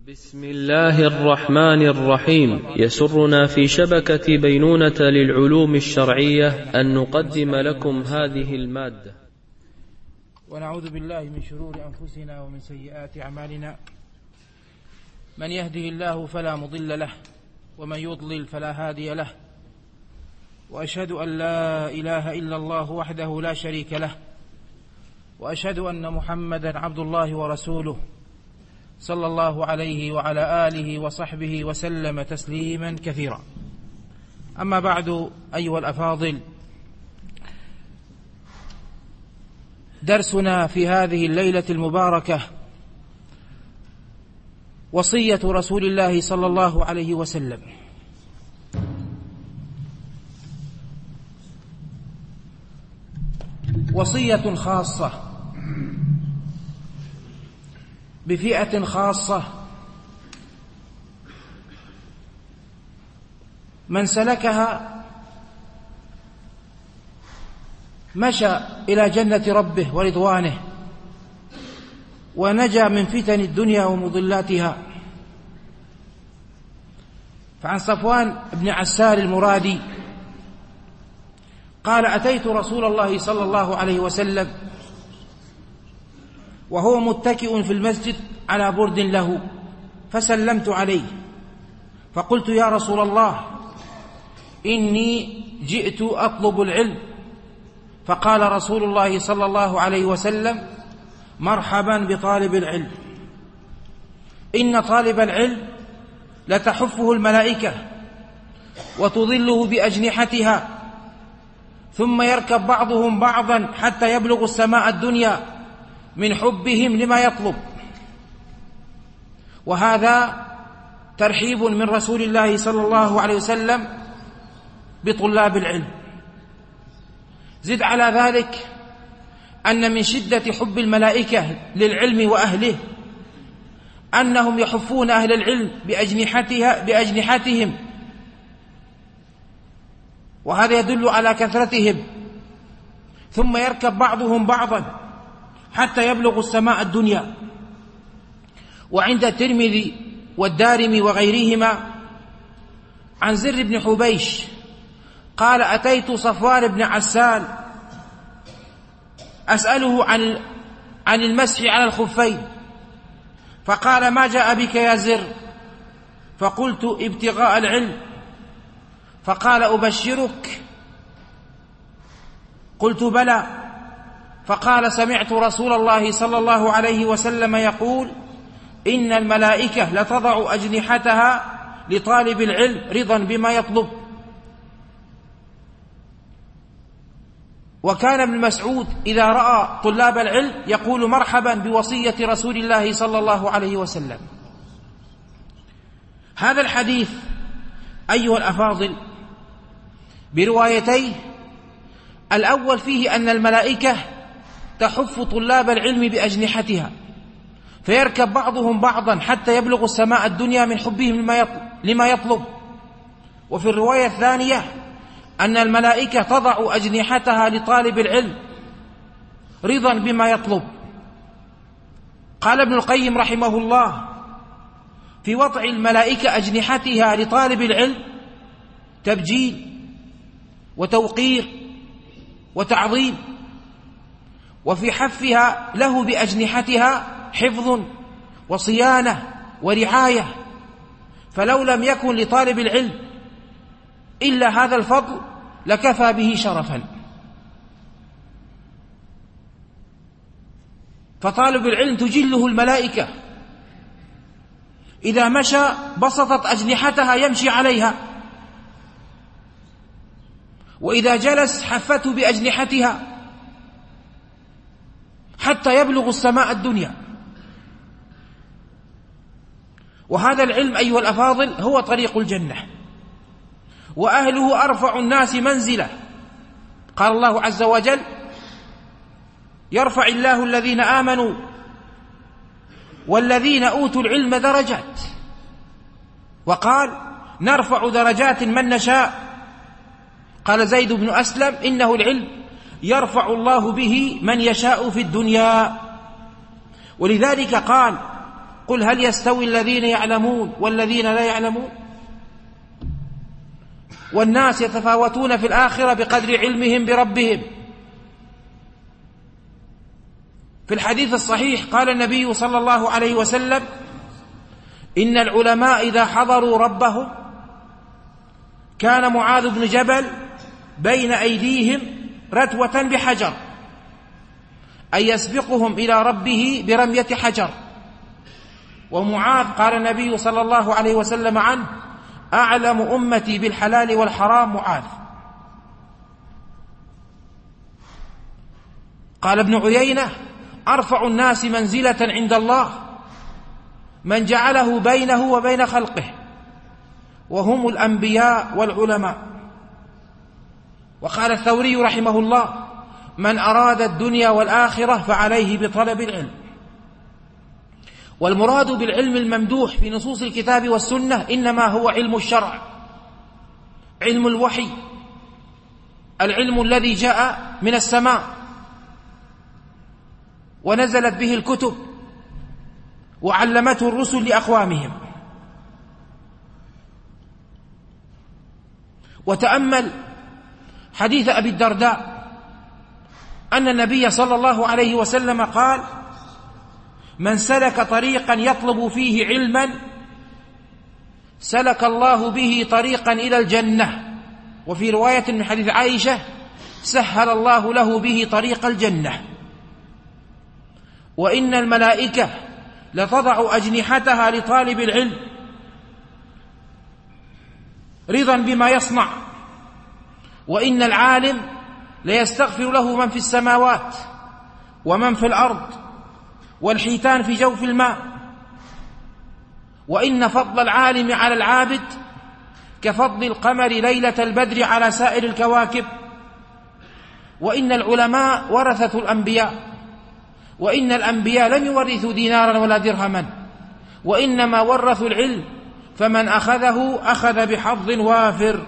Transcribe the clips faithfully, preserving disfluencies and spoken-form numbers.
بسم الله الرحمن الرحيم. يسرنا في شبكة بينونة للعلوم الشرعية أن نقدم لكم هذه المادة. ونعوذ بالله من شرور أنفسنا ومن سيئات أعمالنا، من يهده الله فلا مضل له ومن يضلل فلا هادي له، وأشهد أن لا إله إلا الله وحده لا شريك له، وأشهد أن محمدا عبد الله ورسوله صلى الله عليه وعلى آله وصحبه وسلم تسليما كثيرا. أما بعد، أيها الأفاضل، درسنا في هذه الليلة المباركة وصية رسول الله صلى الله عليه وسلم. وصية خاصة بفئة خاصة، من سلكها مشى إلى جنة ربه ورضوانه ونجا من فتن الدنيا ومضلاتها. فعن صفوان بن عسار المرادي قال: أتيت رسول الله صلى الله عليه وسلم وهو متكئ في المسجد على برد له، فسلمت عليه فقلت: يا رسول الله، إني جئت أطلب العلم. فقال رسول الله صلى الله عليه وسلم: مرحبا بطالب العلم، إن طالب العلم لتحفه الملائكة وتظله بأجنحتها، ثم يركب بعضهم بعضا حتى يبلغ السماء الدنيا من حبهم لما يطلب. وهذا ترحيب من رسول الله صلى الله عليه وسلم بطلاب العلم. زد على ذلك أن من شدة حب الملائكة للعلم وأهله أنهم يحفون أهل العلم بأجنحتها بأجنحتهم، وهذا يدل على كثرتهم. ثم يركب بعضهم بعضا حتى يبلغ السماء الدنيا. وعند الترمذي والدارمي وغيرهما عن زر بن حبيش قال: أتيت صفوان بن عسال أسأله عن عن المسح على الخفين، فقال: ما جاء بك يا زر؟ فقلت: ابتغاء العلم. فقال: أبشرك؟ قلت: بلى. فقال: سمعت رسول الله صلى الله عليه وسلم يقول: إن الملائكة لتضع أجنحتها لطالب العلم رضا بما يطلب. وكان ابن مسعود إذا رأى طلاب العلم يقول: مرحبا بوصية رسول الله صلى الله عليه وسلم. هذا الحديث أيها الأفاضل بروايتيه، الأول فيه أن الملائكة تحف طلاب العلم بأجنحتها، فيركب بعضهم بعضا حتى يبلغ السماء الدنيا من حبهم لما يطلب. وفي الرواية الثانية أن الملائكة تضع أجنحتها لطالب العلم رضا بما يطلب. قال ابن القيم رحمه الله: في وضع الملائكة أجنحتها لطالب العلم تبجيل وتوقير وتعظيم، وفي حفها له بأجنحتها حفظ وصيانة ورعاية. فلو لم يكن لطالب العلم إلا هذا الفضل لكفى به شرفا. فطالب العلم تجله الملائكة، إذا مشى بسطت أجنحتها يمشي عليها، وإذا جلس حفته بأجنحتها حتى يبلغ السماء الدنيا. وهذا العلم أيها الأفاضل هو طريق الجنة، وأهله أرفع الناس منزلة. قال الله عز وجل: يرفع الله الذين آمنوا والذين أوتوا العلم درجات. وقال: نرفع درجات من نشاء. قال زيد بن أسلم: إنه العلم يرفع الله به من يشاء في الدنيا. ولذلك قال: قل هل يستوي الذين يعلمون والذين لا يعلمون؟ والناس يتفاوتون في الآخرة بقدر علمهم بربهم. في الحديث الصحيح قال النبي صلى الله عليه وسلم: إن العلماء إذا حضروا ربهم كان معاذ بن جبل بين أيديهم رتوة بحجر، أي يسبقهم إلى ربه برمية حجر. ومعاذ قال النبي صلى الله عليه وسلم عنه: أعلم أمتي بالحلال والحرام معاذ. قال ابن عيينة: أرفع الناس منزلة عند الله من جعله بينه وبين خلقه، وهم الأنبياء والعلماء. وقال الثوري رحمه الله: من أراد الدنيا والآخرة فعليه بطلب العلم. والمراد بالعلم الممدوح في نصوص الكتاب والسنة إنما هو علم الشرع، علم الوحي، العلم الذي جاء من السماء ونزلت به الكتب وعلمته الرسل لأقوامهم. وتأمل حديث أبي الدرداء أن النبي صلى الله عليه وسلم قال: من سلك طريقا يطلب فيه علما سلك الله به طريقا إلى الجنة. وفي رواية من حديث عائشة: سهل الله له به طريق الجنة. وإن الملائكة لتضع أجنحتها لطالب العلم رضا بما يصنع. وإن العالم ليستغفر له من في السماوات ومن في الأرض والحيتان في جوف الماء. وإن فضل العالم على العابد كفضل القمر ليلة البدر على سائر الكواكب. وإن العلماء ورثة الأنبياء، وإن الأنبياء لم يورثوا دينارا ولا درهما، وإنما ورثوا العلم، فمن أخذه أخذ بحظ وافر.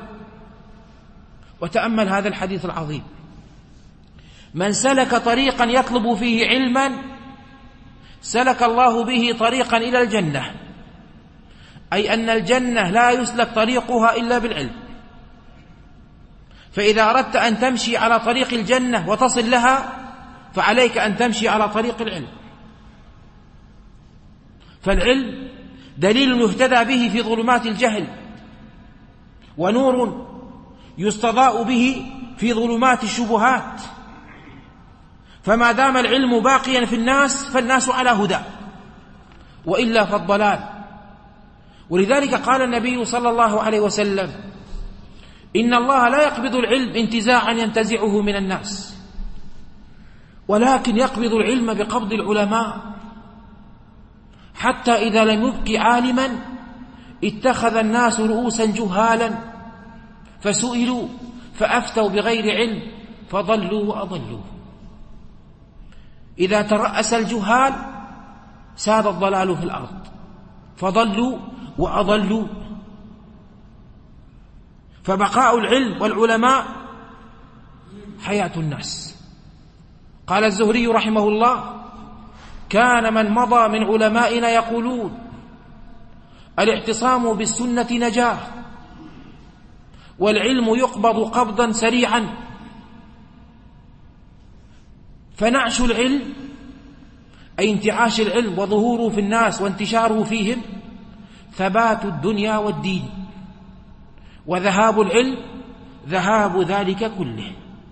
وتأمل هذا الحديث العظيم: من سلك طريقا يطلب فيه علما سلك الله به طريقا إلى الجنة، أي أن الجنة لا يسلك طريقها إلا بالعلم. فإذا أردت أن تمشي على طريق الجنة وتصل لها فعليك أن تمشي على طريق العلم. فالعلم دليل يهتدى به في ظلمات الجهل، ونور يستضاء به في ظلمات الشبهات. فما دام العلم باقيا في الناس فالناس على هدى، وإلا فالضلال. ولذلك قال النبي صلى الله عليه وسلم: إن الله لا يقبض العلم انتزاعا ينتزعه من الناس، ولكن يقبض العلم بقبض العلماء، حتى إذا لم يبق عالما اتخذ الناس رؤوسا جهالا فسئلوا فأفتوا بغير علم فضلوا وأضلوا. إذا ترأس الجهال ساد الضلال في الأرض، فضلوا وأضلوا. فبقاء العلم والعلماء حياة الناس. قال الزهري رحمه الله: كان من مضى من علمائنا يقولون: الاعتصام بالسنة نجاة، والعلم يقبض قبضا سريعا. فنعش العلم أي انتعاش العلم وظهوره في الناس وانتشاره فيهم ثبات الدنيا والدين، وذهاب العلم ذهاب ذلك كله.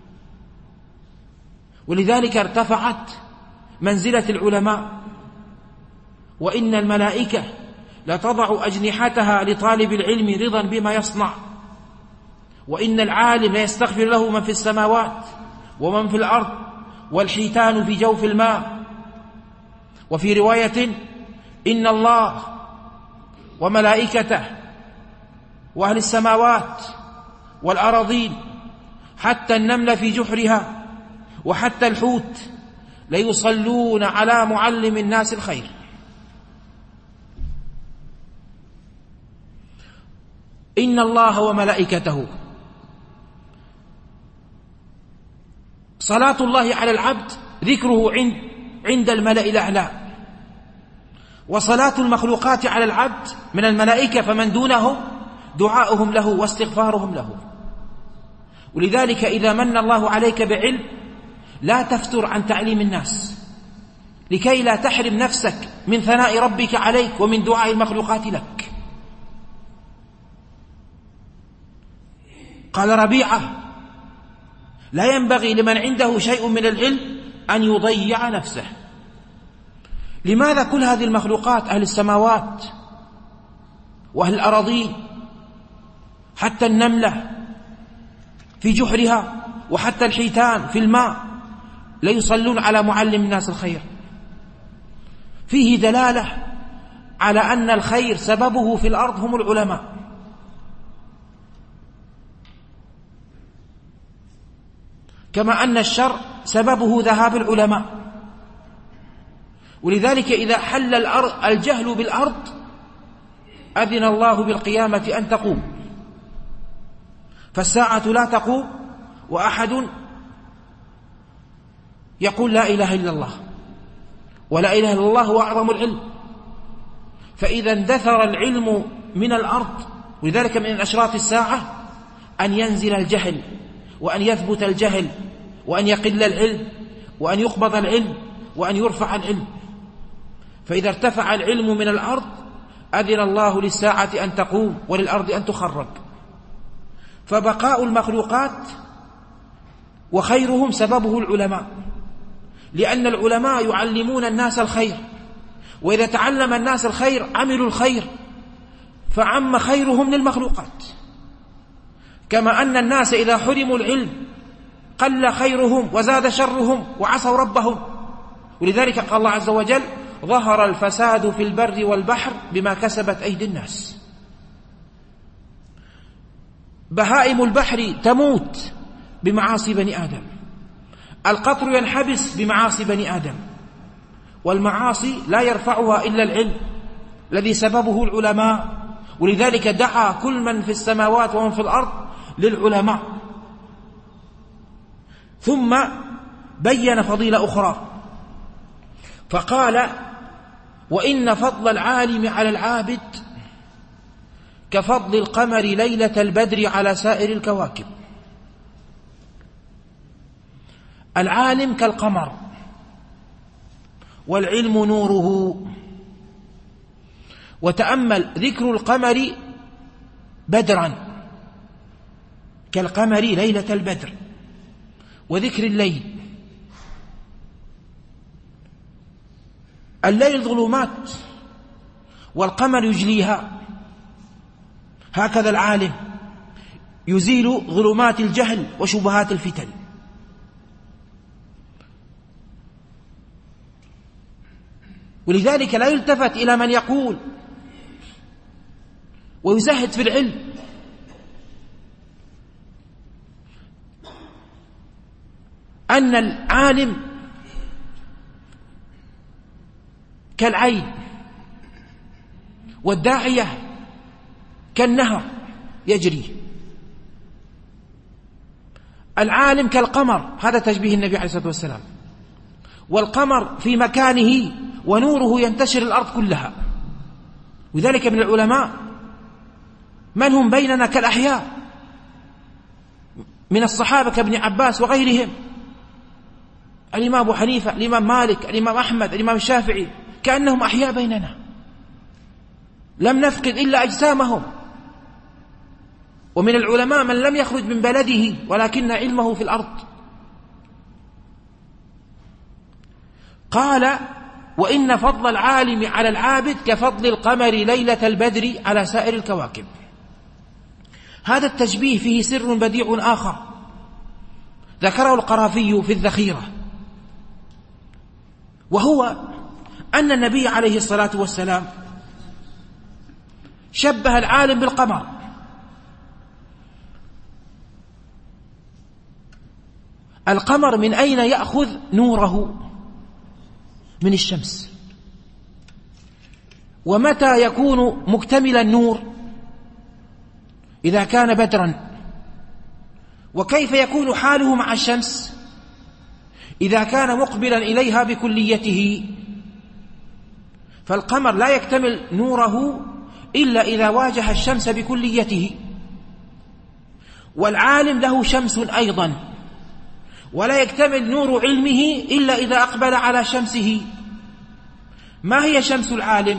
ولذلك ارتفعت منزلة العلماء. وإن الملائكة لتضع أجنحتها لطالب العلم رضا بما يصنع. وإن العالم يستغفر له من في السماوات ومن في الأرض والحيتان في جوف الماء. وفي رواية: إن الله وملائكته وأهل السماوات والأراضين حتى النمل في جحرها وحتى الحوت ليصلون على معلم الناس الخير. إن الله وملائكته، صلاة الله على العبد ذكره عند عند الملأ الأعلى، وصلاة المخلوقات على العبد من الملائكة فمن دونه دعاؤهم له واستغفارهم له. ولذلك إذا من الله عليك بعلم لا تفتر عن تعليم الناس لكي لا تحرم نفسك من ثناء ربك عليك ومن دعاء المخلوقات لك. قال ربيعة: لا ينبغي لمن عنده شيء من العلم أن يضيع نفسه. لماذا كل هذه المخلوقات، أهل السماوات وأهل الأراضين، حتى النملة في جحرها وحتى الحيتان في الماء، لا يصلون على معلم الناس الخير؟ فيه دلالة على أن الخير سببه في الأرض هم العلماء. كما أن الشر سببه ذهاب العلماء. ولذلك إذا حل الأرض الجهل بالأرض أذن الله بالقيامة أن تقوم، فالساعة لا تقوم وأحد يقول لا إله إلا الله، ولا إله إلا الله هو أعظم العلم. فإذا اندثر العلم من الأرض، ولذلك من أشراط الساعة أن ينزل الجهل وأن يثبت الجهل وأن يقل العلم وأن يقبض العلم وأن يرفع العلم. فإذا ارتفع العلم من الأرض أذن الله للساعة أن تقوم وللأرض أن تخرب. فبقاء المخلوقات وخيرهم سببه العلماء، لأن العلماء يعلمون الناس الخير، وإذا تعلم الناس الخير عملوا الخير فعم خيرهم للمخلوقات. كما أن الناس إذا حرموا العلم قل خيرهم وزاد شرهم وعصوا ربهم. ولذلك قال الله عز وجل: ظهر الفساد في البر والبحر بما كسبت أيدي الناس. بهائم البحر تموت بمعاصي بني آدم، القطر ينحبس بمعاصي بني آدم، والمعاصي لا يرفعها إلا العلم الذي سببه العلماء. ولذلك دعا كل من في السماوات ومن في الأرض للعلماء. ثم بين فضيلة أخرى فقال: وإن فضل العالم على العابد كفضل القمر ليلة البدر على سائر الكواكب. العالم كالقمر، والعلم نوره. وتأمل ذكر القمر بدرا كالقمر ليلة البدر، وذكر الليل. الليل ظلمات والقمر يجليها، هكذا العالم يزيل ظلمات الجهل وشبهات الفتن. ولذلك لا يلتفت إلى من يقول ويزهد في العلم. أن العالم كالعين، والداعية كالنهر يجري. العالم كالقمر، هذا تشبيه النبي عليه الصلاة والسلام، والقمر في مكانه ونوره ينتشر الأرض كلها. وذلك من العلماء من هم بيننا كالأحياء من الصحابة كابن عباس وغيرهم، الإمام أبو حنيفة، الإمام مالك، الإمام أحمد، الإمام الشافعي، كأنهم أحياء بيننا، لم نفقد إلا أجسامهم. ومن العلماء من لم يخرج من بلده ولكن علمه في الأرض. قال: وإن فضل العالم على العابد كفضل القمر ليلة البدر على سائر الكواكب. هذا التشبيه فيه سر بديع آخر ذكره القرافي في الذخيرة، وهو أن النبي عليه الصلاة والسلام شبه العالم بالقمر. القمر من أين يأخذ نوره؟ من الشمس. ومتى يكون مكتمل النور؟ إذا كان بدرا. وكيف يكون حاله مع الشمس؟ إذا كان مقبلا إليها بكليته. فالقمر لا يكتمل نوره إلا إذا واجه الشمس بكليته، والعالم له شمس أيضا، ولا يكتمل نور علمه إلا إذا أقبل على شمسه. ما هي شمس العالم؟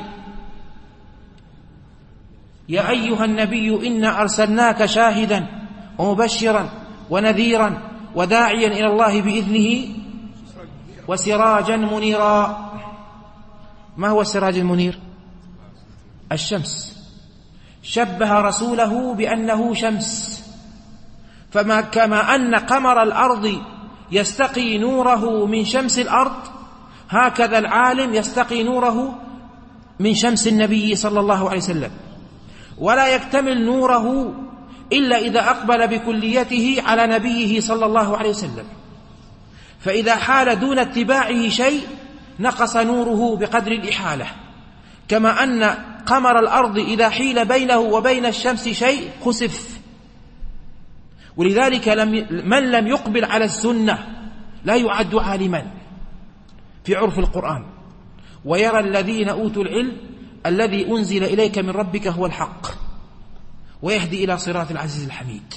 يا أيها النبي إنا أرسلناك شاهدا ومبشرا ونذيرا وداعيا إلى الله بإذنه وسراجا منيرا. ما هو السراج المنير؟ الشمس. شبه رسوله بأنه شمس. فما كما أن قمر الأرض يستقي نوره من شمس الأرض، هكذا العالم يستقي نوره من شمس النبي صلى الله عليه وسلم، ولا يكتمل نوره إلا إذا أقبل بكليته على نبيه صلى الله عليه وسلم. فإذا حال دون اتباعه شيء نقص نوره بقدر الإحالة، كما أن قمر الأرض إذا حيل بينه وبين الشمس شيء خسف. ولذلك لم من لم يقبل على السنة لا يعد عالما في عرف القرآن. ويرى الذين أوتوا العلم الذي أنزل إليك من ربك هو الحق ويهدي إلى صراط العزيز الحميد.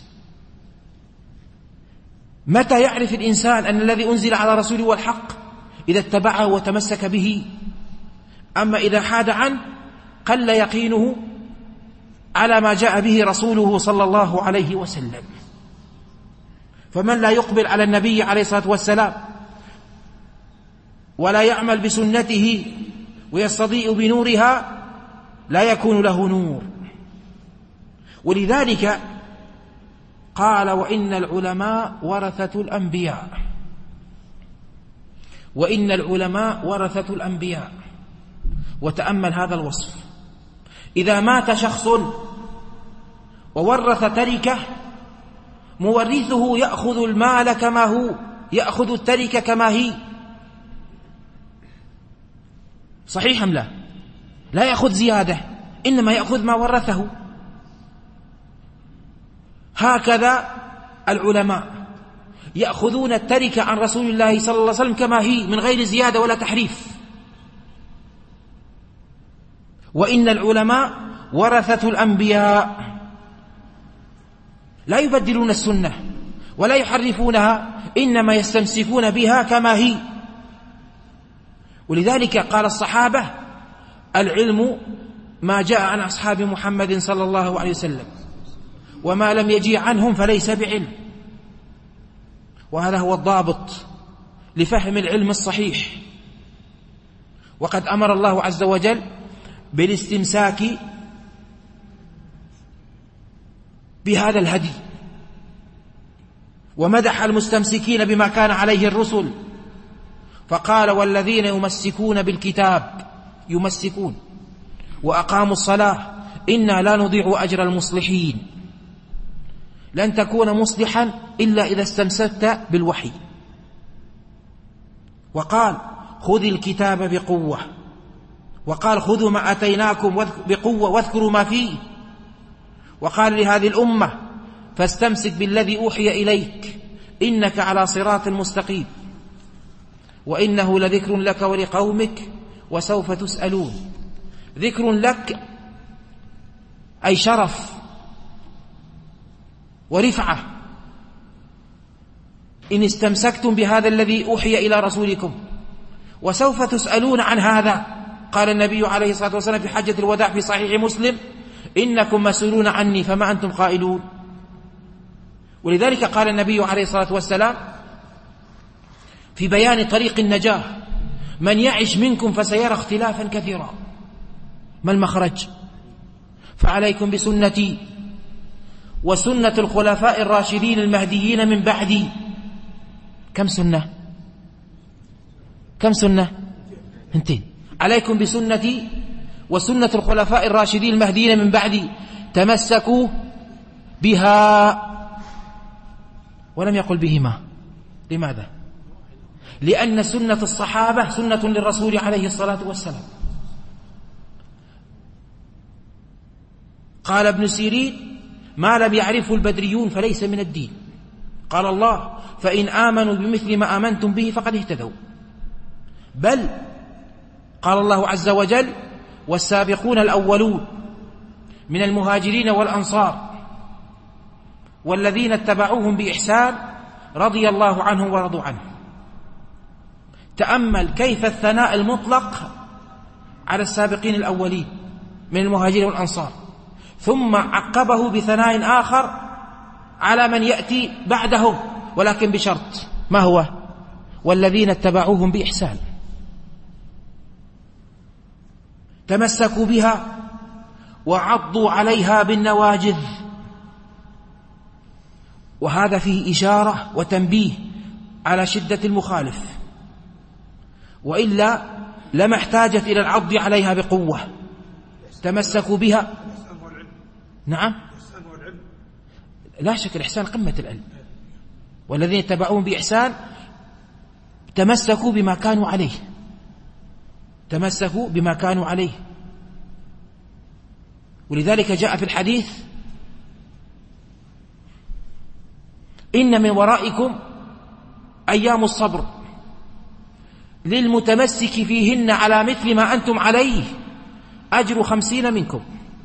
متى يعرف الإنسان أن الذي أنزل على رسوله هو الحق؟ إذا اتبعه وتمسك به. أما إذا حاد عنه قل يقينه على ما جاء به رسوله صلى الله عليه وسلم. فمن لا يقبل على النبي عليه الصلاة والسلام ولا يعمل بسنته ويستضيء بنورها لا يكون له نور. ولذلك قال: وإن العلماء ورثة الأنبياء. وإن العلماء ورثة الأنبياء. وتأمل هذا الوصف: إذا مات شخص وورث تركة، مورثه يأخذ المال كما هو، يأخذ التركة كما هي. صحيح أم لا؟ لا يأخذ زيادة، إنما يأخذ ما ورثه. هكذا العلماء يأخذون التركة عن رسول الله صلى الله عليه وسلم كما هي من غير زيادة ولا تحريف. وإن العلماء ورثة الأنبياء، لا يبدلون السنة ولا يحرفونها، إنما يستمسكون بها كما هي. ولذلك قال الصحابة: العلم ما جاء عن أصحاب محمد صلى الله عليه وسلم، وما لم يجي عنهم فليس بعلم. وهذا هو الضابط لفهم العلم الصحيح. وقد أمر الله عز وجل بالاستمساك بهذا الهدي، ومدح المستمسكين بما كان عليه الرسل، فقال: والذين يمسكون بالكتاب يمسكون وأقاموا الصلاة إنا لا نضيع أجر المصلحين. لن تكون مصلحا إلا إذا استمسكت بالوحي. وقال: خذ الكتاب بقوة. وقال: خذوا ما أتيناكم بقوة واذكروا ما فيه. وقال لهذه الأمة: فاستمسك بالذي أوحي إليك إنك على صراط مستقيم وإنه لذكر لك ولقومك وسوف تسألون. ذكر لك أي شرف ورفعة إن استمسكتم بهذا الذي أوحي إلى رسولكم، وسوف تسألون عن هذا. قال النبي عليه الصلاة والسلام في حجة الوداع في صحيح مسلم: إنكم مسؤولون عني فما أنتم قائلون. ولذلك قال النبي عليه الصلاة والسلام في بيان طريق النجاة: من يعش منكم فسيرى اختلافا كثيرا. ما المخرج؟ فعليكم بسنتي وسنة الخلفاء الراشدين المهديين من بعدي. كم سنة؟ كم سنة؟ انتين. عليكم بسنتي وسنة الخلفاء الراشدين المهديين من بعدي تمسكوا بها. ولم يقل بهما. لماذا؟ لأن سنة الصحابة سنة للرسول عليه الصلاة والسلام. قال ابن سيرين: ما لم يعرفه البدريون فليس من الدين. قال الله: فإن آمنوا بمثل ما آمنتم به فقد اهتدوا. بل قال الله عز وجل: والسابقون الأولون من المهاجرين والأنصار والذين اتبعوهم بإحسان رضي الله عنهم ورضوا عنه. تأمل كيف الثناء المطلق على السابقين الأولين من المهاجرين والأنصار، ثم عقبه بثناء آخر على من يأتي بعدهم، ولكن بشرط، ما هو؟ والذين اتبعوهم بإحسان تمسكوا بها وعضوا عليها بالنواجذ. وهذا فيه إشارة وتنبيه على شدة المخالف، وإلا لما احتاجت إلى العض عليها بقوة. تمسكوا بها. نعم، لا شك الإحسان قمة العلم. والذين اتبعوهم بإحسان تمسكوا بما كانوا عليه، تمسكوا بما كانوا عليه. ولذلك جاء في الحديث: إن من ورائكم أيام الصبر للمتمسك فيهن على مثل ما أنتم عليه أجر خمسين منكم.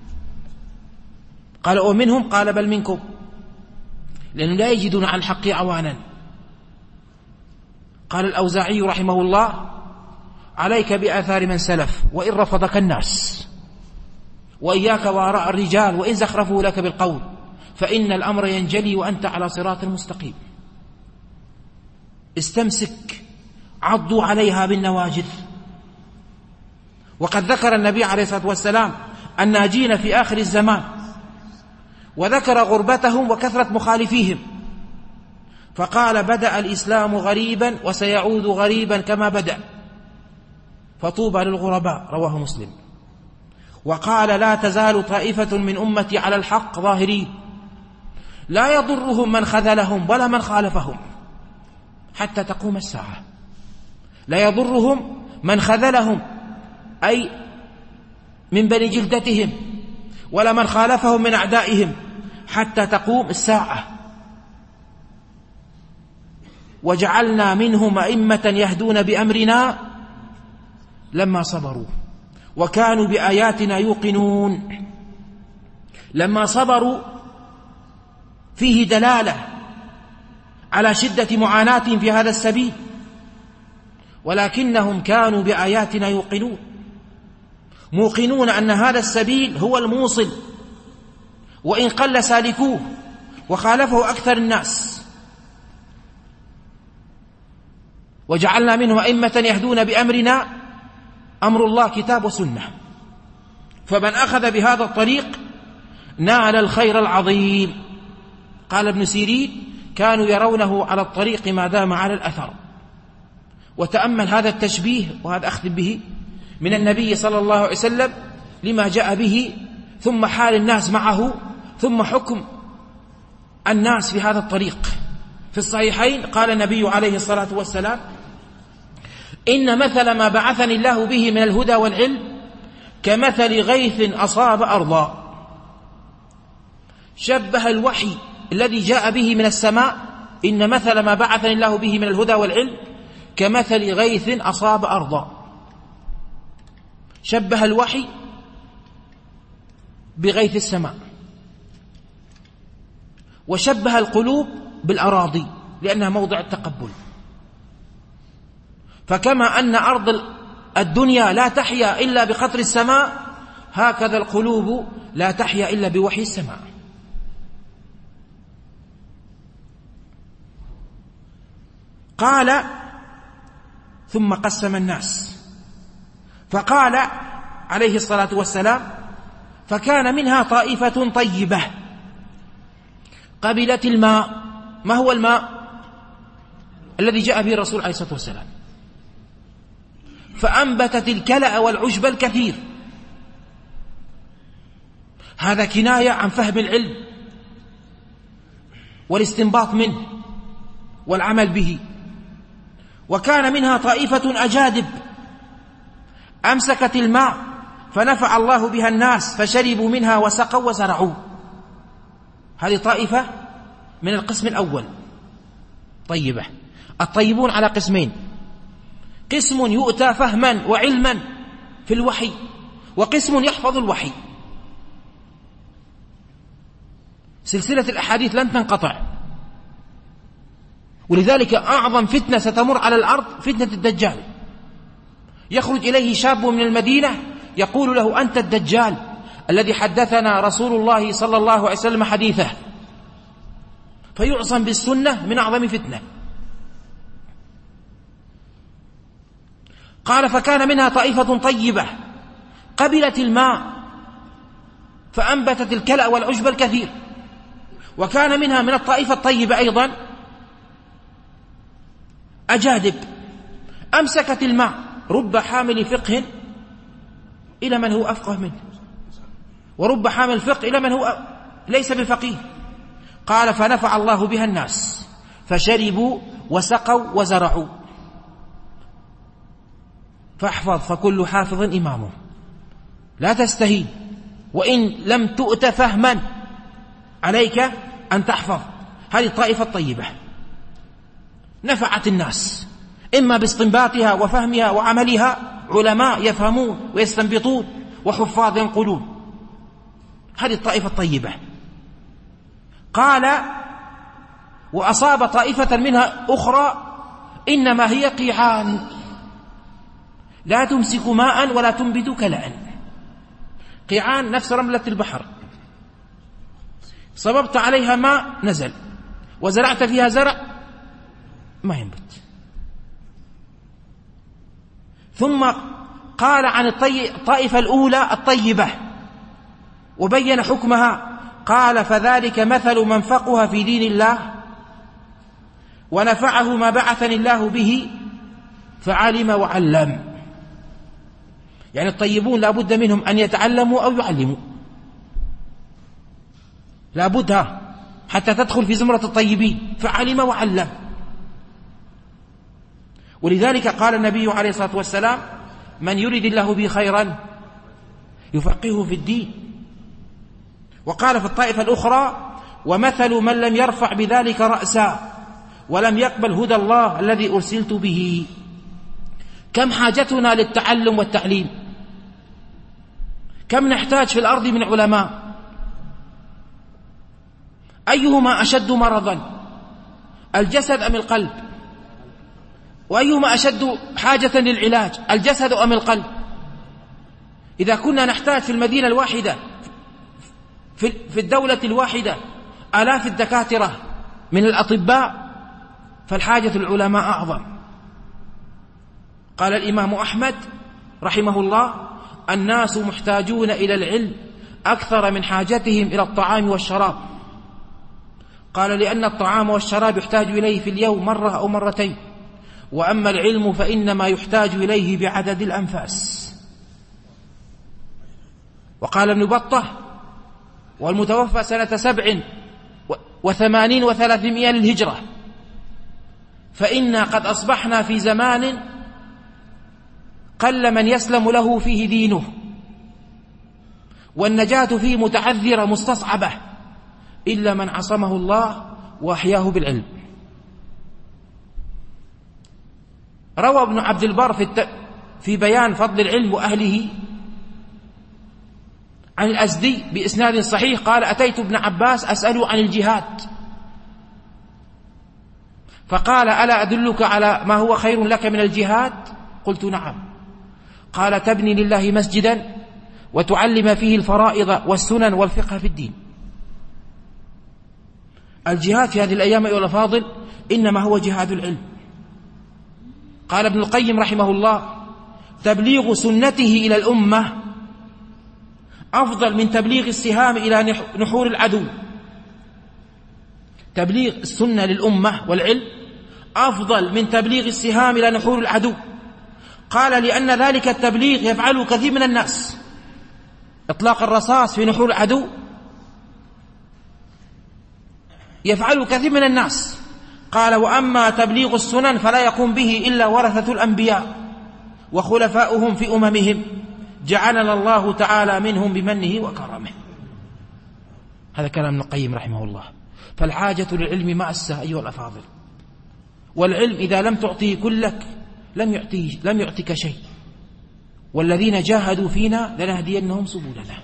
قال: ومنهم؟ قال: بل منكم، لأنهم لا يجدون على الحق عوانا. قال الأوزاعي رحمه الله: عليك بآثار من سلف وإن رفضك الناس، وإياك وآراء الرجال وإن زخرفوا لك بالقول، فإن الأمر ينجلي وأنت على صراط مستقيم. استمسك، عضوا عليها بالنواجذ. وقد ذكر النبي عليه الصلاة والسلام الناجين في آخر الزمان، وذكر غربتهم وكثرة مخالفيهم، فقال: بدأ الإسلام غريبا وسيعود غريبا كما بدأ، فطوبى للغرباء، رواه مسلم. وقال: لا تزال طائفة من أمتي على الحق ظاهرين لا يضرهم من خذلهم ولا من خالفهم حتى تقوم الساعة. لا يضرهم من خذلهم أي من بني جلدتهم، ولا من خالفهم من أعدائهم حتى تقوم الساعة. وجعلنا منهم أئمة يهدون بأمرنا لما صبروا وكانوا بآياتنا يوقنون. لما صبروا فيه دلالة على شدة معاناتهم في هذا السبيل، ولكنهم كانوا بآياتنا يوقنون، موقنون أن هذا السبيل هو الموصل، وإن قل سالكوه وخالفه أكثر الناس. وجعلنا منهم أئمة يهدون بأمرنا، أمر الله كتاب وسنة، فمن أخذ بهذا الطريق نال الخير العظيم. قال ابن سيرين: كانوا يرونه على الطريق ما دام على الأثر. وتأمل هذا التشبيه، وهذا أخذ به من النبي صلى الله عليه وسلم لما جاء به، ثم حال الناس معه، ثم حكم الناس في هذا الطريق. في الصحيحين قال النبي عليه الصلاة والسلام: إن مثل ما بعثني الله به من الهدى والعلم كمثل غيث أصاب أرضا. شبه الوحي الذي جاء به من السماء، إن مثل ما بعثني الله به من الهدى والعلم كمثل غيث أصاب أرضا. شبه الوحي بغيث السماء، وشبه القلوب بالأراضي لأنها موضع التقبل. فكما أن أرض الدنيا لا تحيا إلا بقطر السماء، هكذا القلوب لا تحيا إلا بوحي السماء. قال: ثم قسم الناس، فقال عليه الصلاة والسلام: فكان منها طائفة طيبة قبلت الماء. ما هو الماء الذي جاء به الرسول عليه الصلاة والسلام؟ فأنبتت الكلأ والعشب الكثير. هذا كناية عن فهم العلم والاستنباط منه والعمل به. وكان منها طائفة أجادب أمسكت الماء فنفع الله بها الناس فشربوا منها وسقوا وزرعوا. هذه طائفة من القسم الأول طيبة. الطيبون على قسمين: قسم يؤتى فهما وعلما في الوحي، وقسم يحفظ الوحي. سلسلة الأحاديث لن تنقطع. ولذلك أعظم فتنة ستمر على الأرض فتنة الدجال. يخرج إليه شاب من المدينة يقول له: أنت الدجال الذي حدثنا رسول الله صلى الله عليه وسلم حديثه. فيعصم بالسنة من أعظم فتنة. قال: فكان منها طائفة طيبة قبلت الماء فأنبتت الكلأ والعشب الكثير، وكان منها من الطائفة الطيبة أيضا أجادب أمسكت الماء، رب حامل فقه إلى من هو أفقه منه، ورب حامل فقه إلى من هو ليس بفقيه. قال: فنفع الله بها الناس فشربوا وسقوا وزرعوا. فاحفظ فكل حافظ إمامه، لا تستهين، وإن لم تؤت فهما عليك أن تحفظ. هذه الطائفة الطيبة نفعت الناس إما باستنباطها وفهمها وعملها، علماء يفهمون ويستنبطون وحفاظ ينقلون. هذه الطائفة الطيبة. قال: وأصاب طائفة منها أخرى إنما هي قيعان لا تمسك ماء ولا تنبت كلأ. قيعان نفس رملة البحر، صببت عليها ماء نزل، وزرعت فيها زرع ما ينبت. ثم قال عن الطائفة الأولى الطيبة وبين حكمها. قال: فذلك مثل من فقه في دين الله ونفعه ما بعثني الله به فعلم وعلم. يعني الطيبون لا بد منهم أن يتعلموا أو يعلموا، لا بد حتى تدخل في زمرة الطيبين. فعلم وعلم. ولذلك قال النبي عليه الصلاة والسلام: من يريد الله به خيرا يفقهه في الدين. وقال في الطائفة الأخرى: ومثل من لم يرفع بذلك رأسا ولم يقبل هدى الله الذي أرسلت به. كم حاجتنا للتعلم والتعليم، كم نحتاج في الأرض من علماء. أيهما أشد مرضا، الجسد أم القلب؟ وأيهما أشد حاجة للعلاج، الجسد أم القلب؟ إذا كنا نحتاج في المدينة الواحدة في الدولة الواحدة آلاف الدكاترة من الأطباء، فالحاجة العلماء أعظم. قال الإمام أحمد رحمه الله: الناس محتاجون إلى العلم أكثر من حاجتهم إلى الطعام والشراب. قال: لأن الطعام والشراب يحتاج إليه في اليوم مرة أو مرتين، وأما العلم فإنما يحتاج إليه بعدد الأنفاس. وقال ابن بطة والمتوفى سنة سبع وثمانين وثلاثمائة للهجرة: فإنا قد أصبحنا في زمان قل من يسلم له فيه دينه، والنجاة فيه متعذرة مستصعبة إلا من عصمه الله وأحياه بالعلم. روى ابن عبد البر في, الت... في بيان فضل العلم وأهله عن الأزدي بإسناد صحيح قال: أتيت ابن عباس أسأله عن الجهاد، فقال: ألا أدلك على ما هو خير لك من الجهاد؟ قلت: نعم. قال: تبني لله مسجدا وتعلم فيه الفرائض والسنن والفقه في الدين. الجهاد في هذه الأيام أيها الأفاضل إنما هو جهاد العلم. قال ابن القيم رحمه الله: تبليغ سنته إلى الأمة أفضل من تبليغ السهام إلى نحور العدو. تبليغ السنة للأمة والعلم أفضل من تبليغ السهام إلى نحور العدو. قال: لأن ذلك التبليغ يفعله كثير من الناس، إطلاق الرصاص في نحور العدو يفعله كثير من الناس. قال: وأما تبليغ السنن فلا يقوم به إلا ورثة الأنبياء وخلفاؤهم في أممهم، جعلنا الله تعالى منهم بمنه وكرمه. هذا كلام ابن القيم رحمه الله. فالحاجة للعلم مأسة أيها الأفاضل، والعلم إذا لم تعطيه كلك لم يعطيه لم يعطيك شيء. والذين جاهدوا فينا لنهدينهم سبلنا.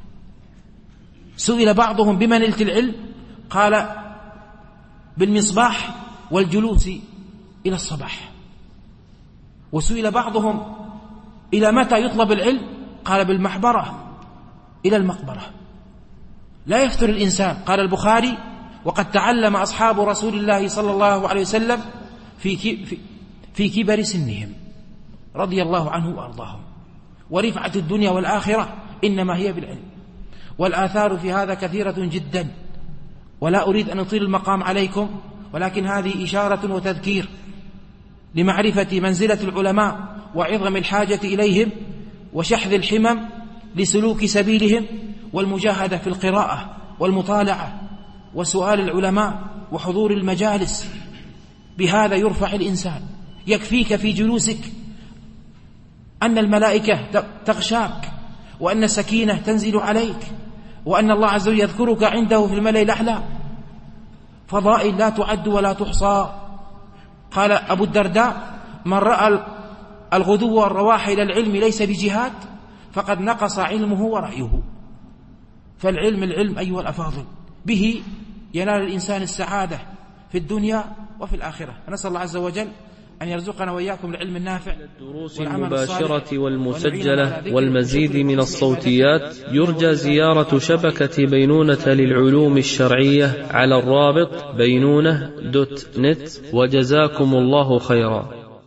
سئل بعضهم بما نلت العلم؟ قال بالمصباح والجلوس إلى الصباح. وسئل بعضهم إلى متى يطلب العلم؟ قال بالمحبرة إلى المقبرة. لا يفتر الإنسان. قال البخاري: وقد تعلم أصحاب رسول الله صلى الله عليه وسلم في في في كبر سنهم رضي الله عنه وأرضاهم. ورفعة الدنيا والآخرة إنما هي بالعلم. والآثار في هذا كثيرة جدا، ولا أريد أن أطيل المقام عليكم، ولكن هذه إشارة وتذكير لمعرفة منزلة العلماء وعظم الحاجة إليهم، وشحذ الحمم لسلوك سبيلهم، والمجاهدة في القراءة والمطالعة وسؤال العلماء وحضور المجالس. بهذا يرفع الإنسان. يكفيك في جلوسك أن الملائكة تغشاك، وأن السكينة تنزل عليك، وأن الله عز وجل يذكرك عنده في الملأ الأعلى. فضائل لا تعد ولا تحصى. قال أبو الدرداء: من رأى الغدو والرواح إلى العلم ليس بجهاد فقد نقص علمه ورأيه. فالعلم العلم أيها الأفاضل، به ينال الإنسان السعادة في الدنيا وفي الآخرة. نسأل الله عز وجل أن يرزقنا وإياكم العلم النافع. الدروس المباشرة والمسجلة والمزيد من الصوتيات يرجى زيارة شبكة بينونة للعلوم الشرعية على الرابط بينونة دوت نت. وجزاكم الله خيرا.